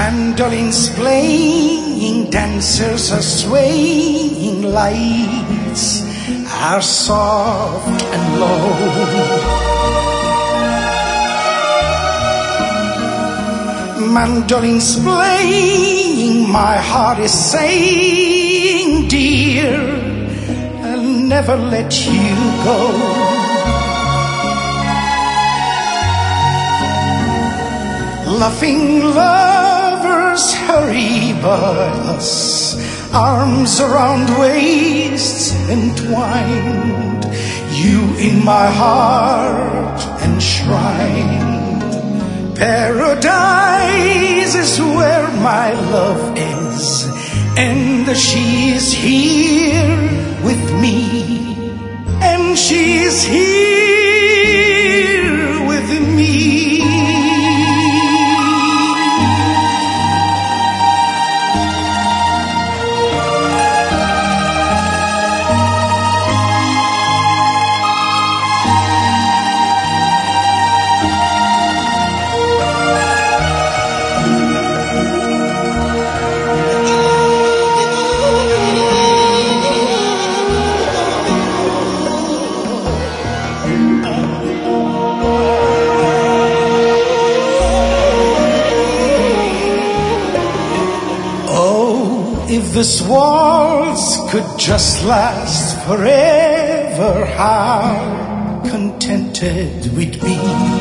Mandolins playing, dancers are swaying, lights are soft and low. Mandolins playing, my heart is saying, dear, I'll never let you go. Laughing lovers hurry by us, arms around waists entwined, you in my heart enshrined. Paradise is where my love is, and she is here with me, and she is here with me. If this waltz could just last forever, how contented we'd be.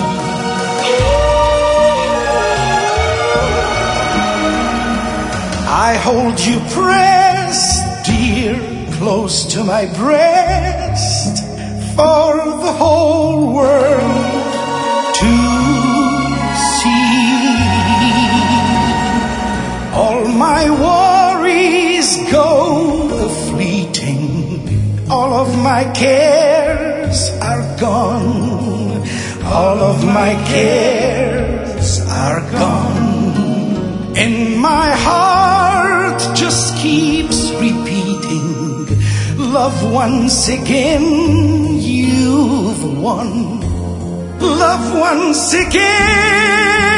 I hold you pressed, dear, close to my breast, for the whole world to see. All my worries go a-fleeting, all of my cares are gone, all of my cares are gone, and my heart just keeps repeating, love once again, you've won, love once again.